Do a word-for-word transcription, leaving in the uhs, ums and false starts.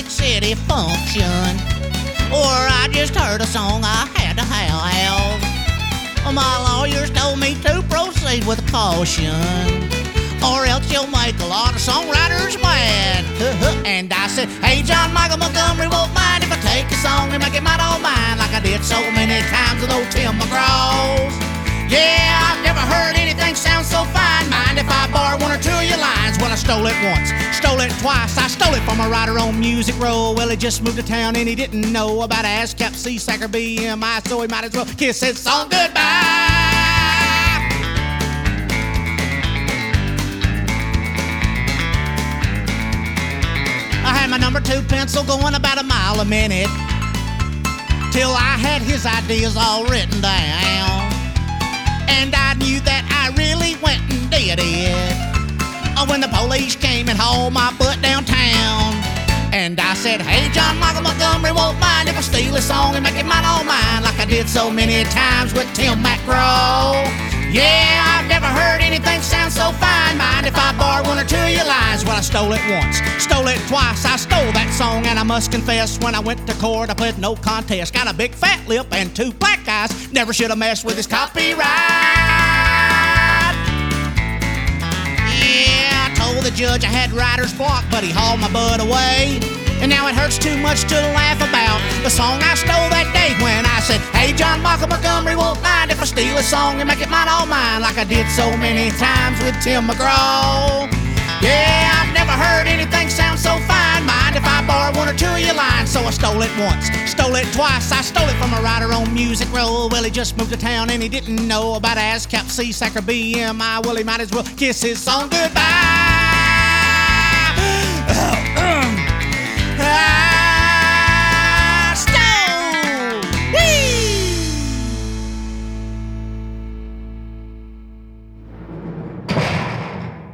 big city function, or I just heard a song I had to have. My lawyers told me to proceed with caution, or else you'll make a lot of songwriters mad. And I said, hey, John Michael Montgomery won't mind if I take a song and make it mine all mine, like I did so many times with old Tim McGraw. Yeah, I've never heard anything sound so fine. Mind if I borrow one or two of your lines? Well, I stole it once, stole it twice. I stole it from a writer on Music Row. Well, he just moved to town and he didn't know about ASCAP, C-SAC, or B M I, so he might as well kiss his song goodbye. I had my number two pencil going about a mile a minute, till I had his ideas all written down. And I knew that I really went and did it when the police came and hauled my butt downtown. And I said, hey, John Michael Montgomery won't mind if I steal a song and make it mine all mine, like I did so many times with Tim McGraw. Yeah, I've never heard anything sound so fine. Mind if I borrow one or two of your lines? Well, I stole it once, stole it twice. I stole that song, and I must confess, when I went to court, I pled no contest. Got a big fat lip and two black eyes. Never should have messed with his copyright. Yeah, I told the judge I had writer's block, but he hauled my butt away. And now it hurts too much to laugh about the song I stole that day, when I said, hey, John Michael Montgomery won't mind if I steal a song and make it mine all mine, like I did so many times with Tim McGraw. Yeah, I've never heard anything sound so fine. Mind if I borrow one or two of your lines? So I stole it once, stole it twice. I stole it from a writer on Music Row. Well, he just moved to town and he didn't know about ASCAP, C-SAC, or B M I. Well, he might as well kiss his song goodbye.